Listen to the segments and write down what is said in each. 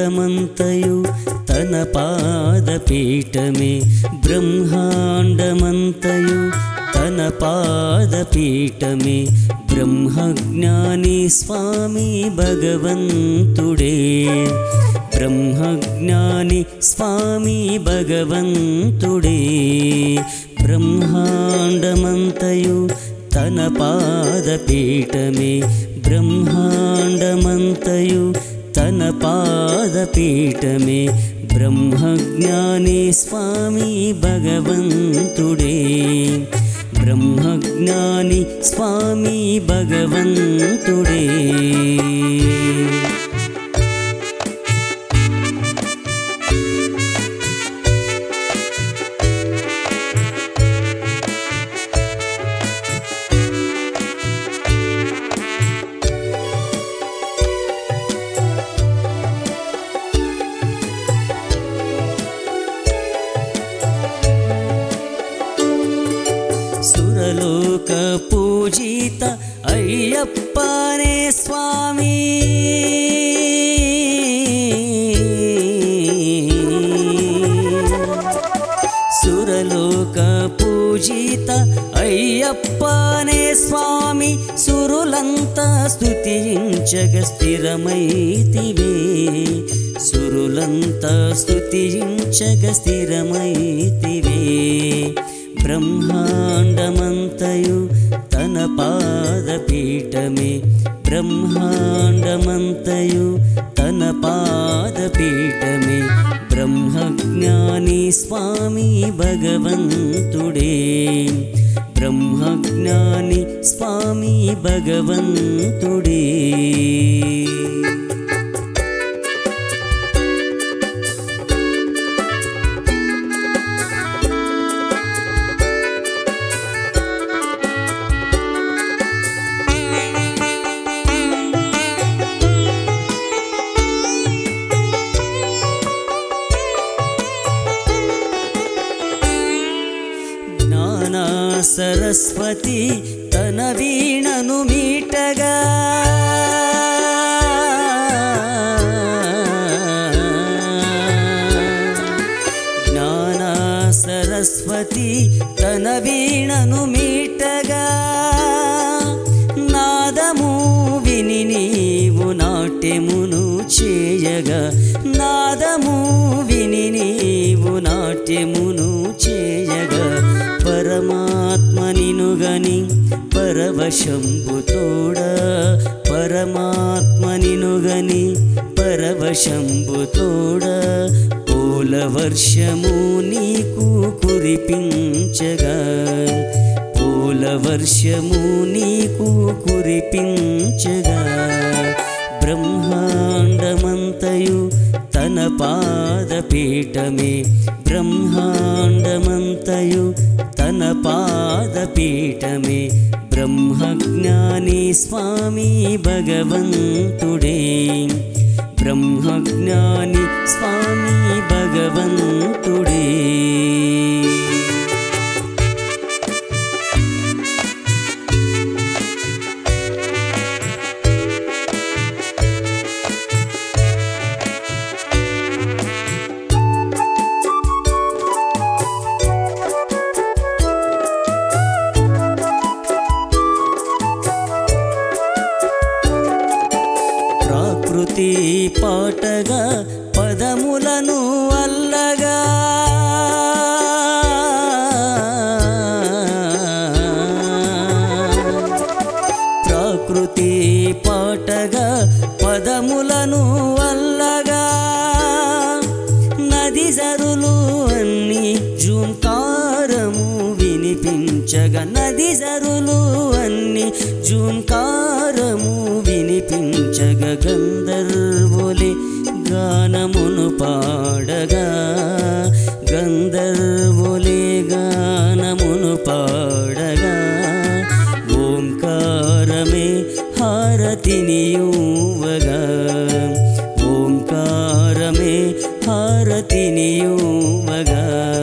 బ్రహ్మాండమంతయు తన పాదపీఠమే బ్రహ్మాండమంతయు తన పాదపీఠమే బ్రహ్మజ్ఞాని స్వామి భగవంతుడే బ్రహ్మజ్ఞాని స్వామి భగవంతుడే బ్రహ్మాండమంతయు తన పాదపీఠమే బ్రహ్మాండమంతయు తన పాదపీఠమే బ్రహ్మజ్ఞాని స్వామి భగవంతుడే బ్రహ్మజ్ఞాని స్వామి భగవంతుడే సురలోక పూజిత అయ్యప్పనే స్వామి సురలోక పూజిత అయ్యప్పనే స్వామి సురులంతా స్తుతించగ స్థిరమైతివే సురులంతా స్తుతించగ స్థిరమైతివే బ్రహ్మాండమంతయు తన పాదపీఠమే బ్రహ్మాండమంతయు తన పాదపీఠమే బ్రహ్మజ్ఞాని స్వామి భగవంతుడే బ్రహ్మజ్ఞాని స్వామి భగవంతుడే సరస్వతి తన వీణను మీటగా జ్ఞాన సరస్వతి తన వీణను మీటగా నాదము విని నీవు నాట్యమును చేయగా నాదము విని నీవు నాట్యమును చేయగా పరమాత్మ నినుగని పరవశంబుతోడ పరమాత్మ నినుగని పరవశంబుతోడ పూల వర్షము నీకు కురిపించగా పూల వర్షము నీకు కురిపించగా బ్రహ్మాండమంతయు తన పాదపీఠమే బ్రహ్మాండమంతయు తన పాదపీఠమే బ్రహ్మజ్ఞాని స్వామి భగవంతుడే బ్రహ్మజ్ఞాని స్వామి భగవంతుడే ప్రకృతి పాటగా పదములను అల్లగా ప్రకృతి పాటగా పదములను అల్లగా నది జరులు అన్ని జూంకారము వినిపించగా నది జరులు అన్ని జూంకారము వినిపించగ గంధర్వులే గానమును పాడగా గంధర్వులే గానమును పాడగా ఓంకారమే హారతినియువగా ఓంకారమే హారతినియువగా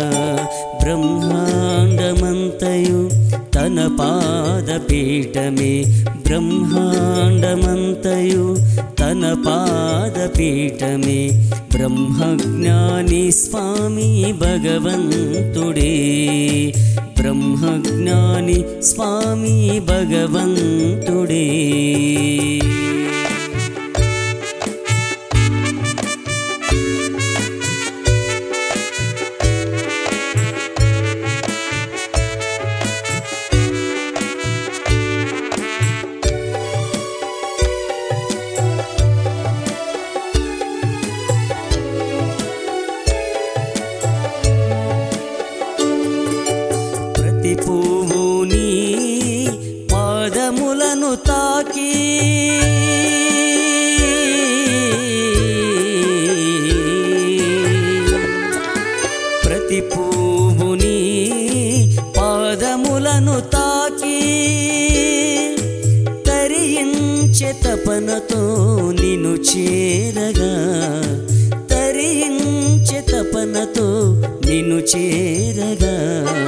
బ్రహ్మాండమంతయు తన పాదపీఠమే బ్రహ్మాండమంతయు తన పాదపీఠమే బ్రహ్మజ్ఞాని స్వామి భగవంతుడే బ్రహ్మజ్ఞాని స్వామి భగవంతుడే పువ్వు నీ పాదములను తాకి ప్రతి పువ్వు నీ పాదములను తాకి తరించే తపనతో నిన్ను చేరగా తరించే తపనతో నిన్ను చేరగా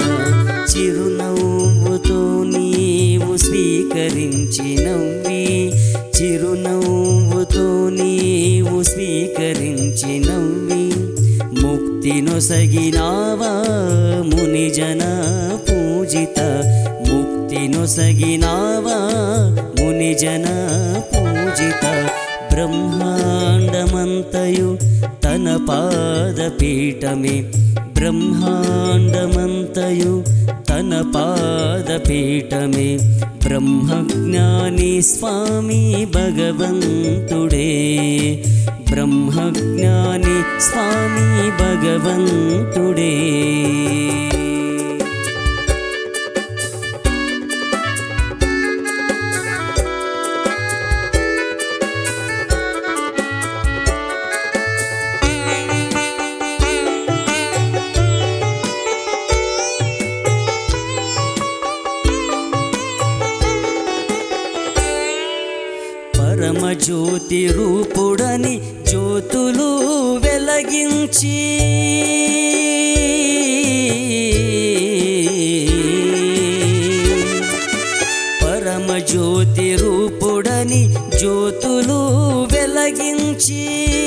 చిరునవ్వుతో నీవు స్వీకరించి నవ్వి చిరునవ్వుతో నీవు స్వీకరించి నవ్వి ముక్తినొసగినావా మునిజన పూజిత ముక్తినొసగినావా మునిజన పూజిత బ్రహ్మాండమంతయు తన పాదపీఠమే బ్రహ్మాండమంతయు తన పాదపీఠమే బ్రహ్మజ్ఞాని స్వామి భగవంతుడే బ్రహ్మజ్ఞాని స్వామి భగవంతుడే పరమజ్యోతి రూపుడని జ్యోతులు వెలగించి పరమజ్యోతి రూపుడని జ్యోతులు వెలగించి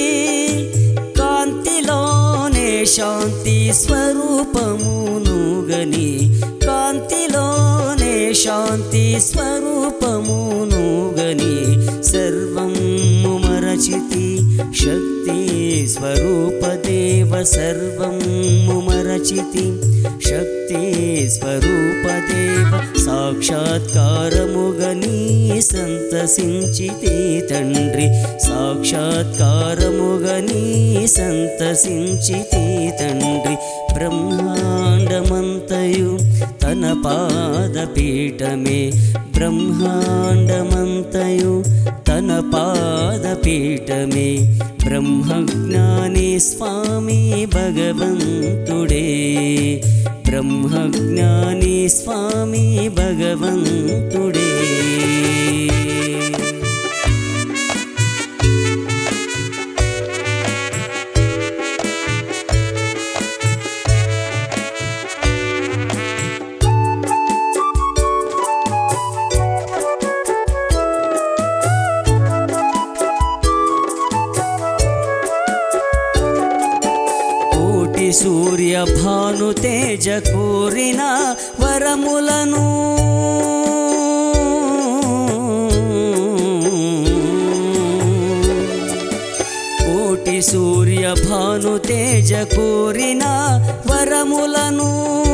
కాంతిలోనే శాంతి స్వరూపమునుగని కాంతిలోనే శాంతి స్వరూపమునుగని సర్వము మరచితి శక్తి స్వరూపదేవ సర్వము మరచితి శక్తి స్వరూపదేవ సాక్షాత్కారముగని సంతసించితి తండ్రి సాక్షాత్కారముగని సంతసించితి తండ్రి బ్రహ్మాండమంతయు తన పాదపీఠమే బ్రహ్మాండమంతయు తన పాదపీఠమే బ్రహ్మజ్ఞాని స్వామి భగవంతుడే బ్రహ్మజ్ఞాని స్వామి భగవంతుడే సూర్య భాను తేజ కోరిన వరములను కోటి సూర్య భాను తేజ కోరిన వరములను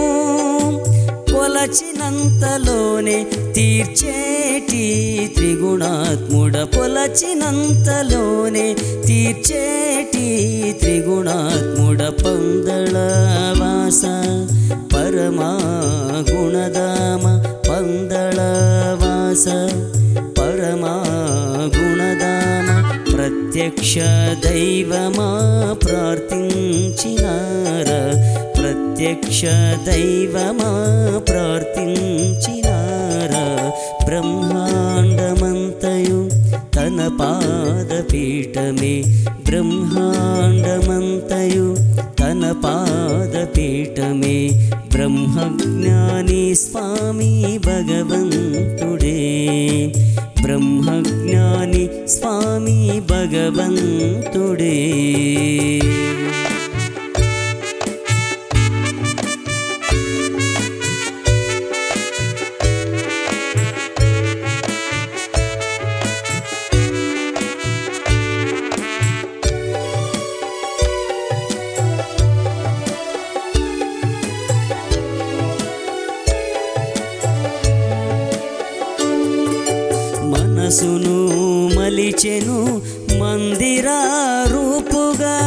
కొలచినంతలోనే తీర్చేటి త్రిగుణాత్ముడ కొలచినంతలోనే తీర్చేటి త్రిగుణాత్ముడ పందళవాస పరమా గుణధామ పందళవాస పరమా గుణధామ ప్రత్యక్ష దైవమా ప్రార్థించినార ప్రత్యక్ష దైవమా ప్రార్థించినార బ్రహ్మాండమంతయు తన పాదపీఠమే బ్రహ్మాండమంతయు తన పాదపీఠమే బ్రహ్మజ్ఞాని స్వామి భగవంతుడే బ్రహ్మజ్ఞాని స్వామి భగవంతుడే. మనసును మలిచెను మందిర రూపుగా,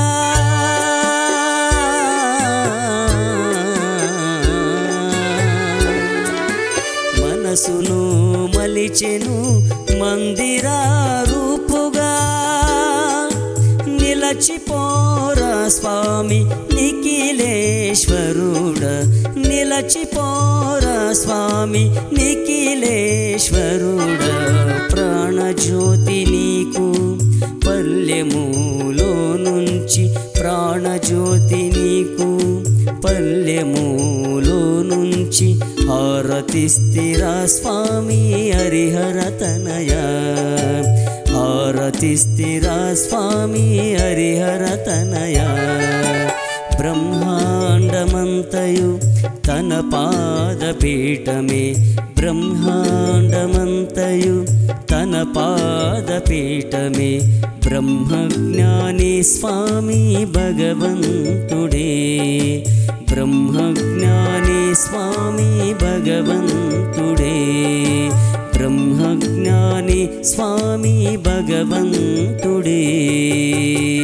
మనసును మలిచెను మందిర రూపుగా, నిలచిపోరా స్వామి నిఖిలేశ్వరుడ, నిలచిపోరా స్వామి నిఖిలేశ్వరుడ. ప్రాణజ్యోతి నీకు పల్లెములో నుంచి, ప్రాణజ్యోతి నీకు పల్లెములో నుంచి హారతిస్తిరా స్వామి హరిహర తనయ, హారతిస్తిరా స్వామి హరిహర తనయ. బ్రహ్మాండమంతయు తన పాదపీఠమే, బ్రహ్మాండమంతయు తన పాదపీఠమే. బ్రహ్మజ్ఞాని స్వామి భగవంతుడే, బ్రహ్మజ్ఞాని స్వామి భగవంతుడే, బ్రహ్మజ్ఞాని స్వామి భగవంతుడే.